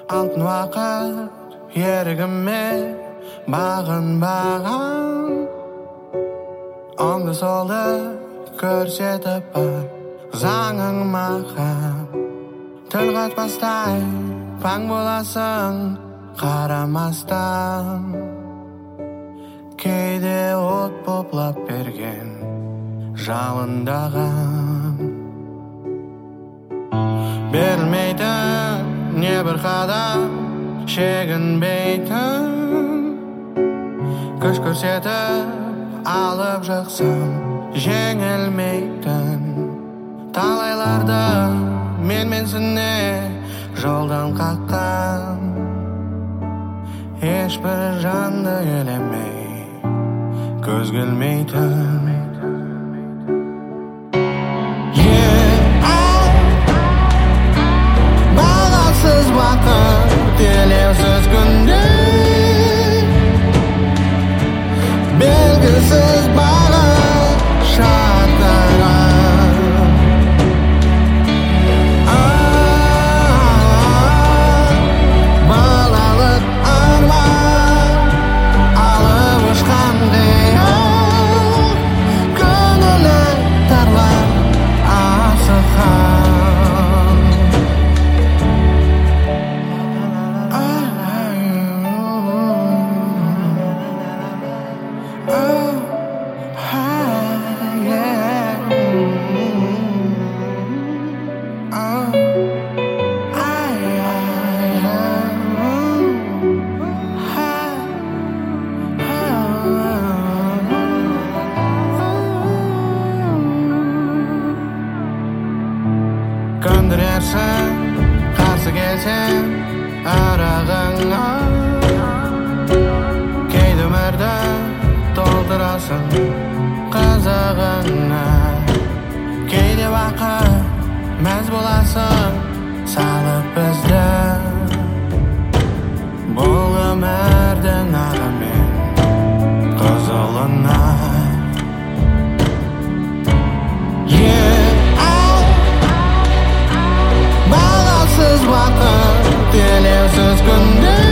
Алтын уақыт ерігіме бағынбаған, оңды солды көрсетіп бар заңың маған. Тіл қатпастай паң боласың қарамастан, кейде от боплап берген жалындаған. Берілмейтін не бір қадам, шегінбейтін күш көрсетіп алып жықсам жеңілмейтін. Талайларды менсіне жолдан қаққан, ешбір жанды елемей көзгілмейтін. Бағасыз уақыт, елеусіз күндер, белгісіз бағыт шаттаған. Балалық арман алып ұшқан қиял, көңілі тарлап асыққан. Көндірерсің, қарсы келсең арағыңа, кейде өмірді толтырасың қызығыңа. Кейде уақыт мәз боласың салып бізді бұл өмірдің ағы мен қызылына. Бағасыз уақыт, елеусіз күндер,